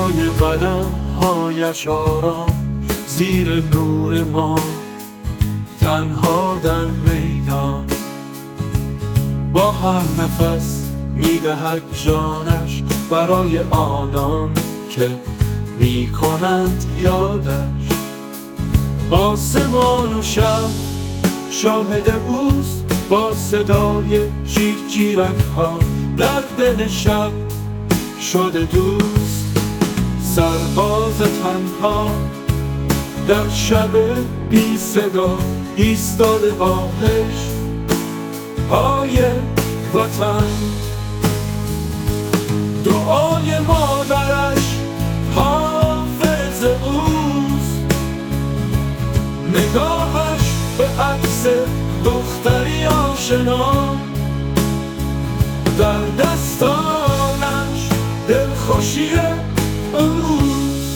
صدای قدم هایش آرام زیر نور ما، تنها در میدان. با هر نفس میدهد جانش برای آنان که میکنند یادش. آسمان و شب شاهد اوست، با صدای جیر جیرک ها در دل شب شده دوست. سرباز تنها در شب بی صدا ایستاده با عشق های وطن. دعای مادرش حافظ اوست، نگاهش به عکس دختری آشنا، در دستانش دلخوشی اوست.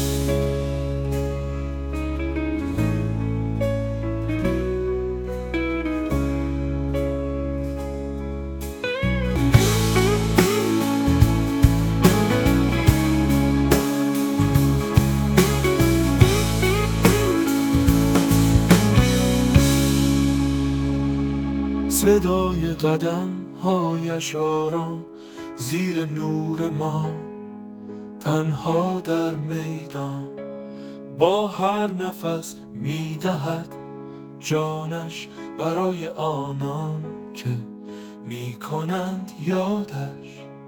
صدای قدم هایش آرام زیر نور ما، تنها در میدان. با هر نفس میدهد جانش برای آنان که میکنند یادش.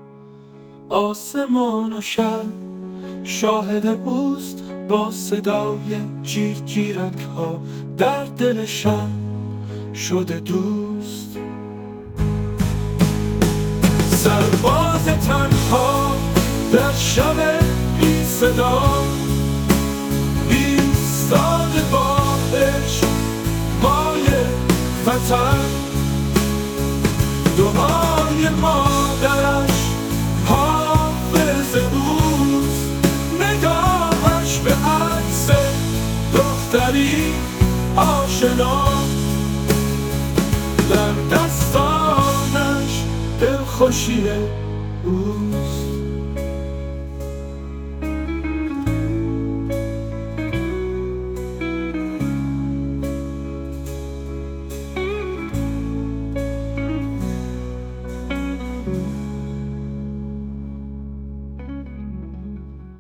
آسمان و شب شاهد اوست، با صدای جیر جیرک ها در دل شب شده دوست. سرباز تنها در شب بی صدا ایستاده با عشق های وطن. دعای مادرش حافظ اوست، نگاهش به عکس دختری آشنا، در دستانش دلخوشی اوست.